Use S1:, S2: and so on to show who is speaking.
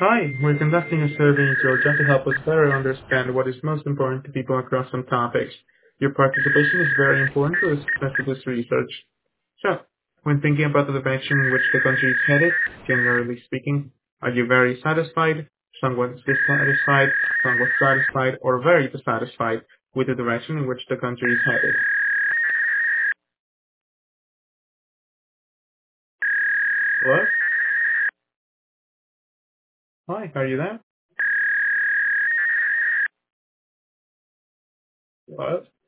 S1: Hi, we're conducting a survey in Georgia to help us better understand what is most important to people across some topics. Your participation is very important to the success of this research. So, when thinking about the direction in which the country is headed, generally speaking, are you very satisfied, somewhat dissatisfied, somewhat satisfied, or very dissatisfied with the direction in which the country is headed? Hello? Hi, are you there? Hello?